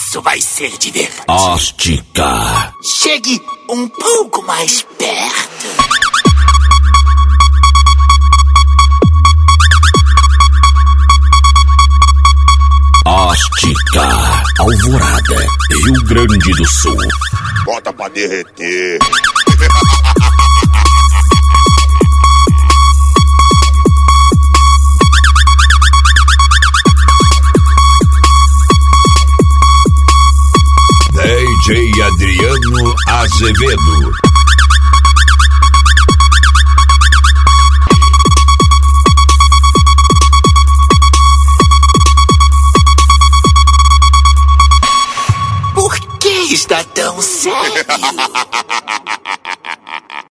Isso vai ser divertido. Óstica. Chegue um pouco mais perto. Óstica. Alvorada, Rio Grande do Sul. Bota pra derreter.